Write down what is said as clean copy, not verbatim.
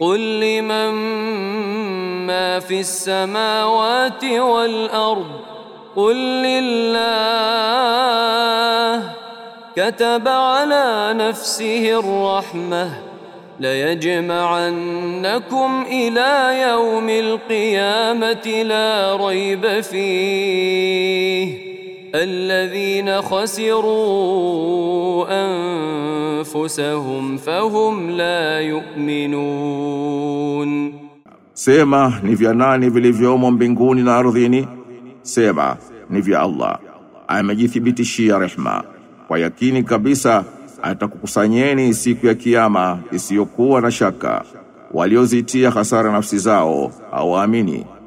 قل لمن ما في السماوات والأرض قل لله كتب على نفسه الرحمة ليجمعنكم إلى يوم القيامة لا ريب فيه الذين خسروا أنفسهم فهم لا يؤمنون. Sema ni vya nani vilivyomo mbinguni na ardhini? Sema ni vya Allah. Amejithibitishia rehma. Kwa yakini kabisa atakukusanyeni siku ya kiyama isiyokuwa na shaka. Waliozitia hasara nafsi zao hawaamini.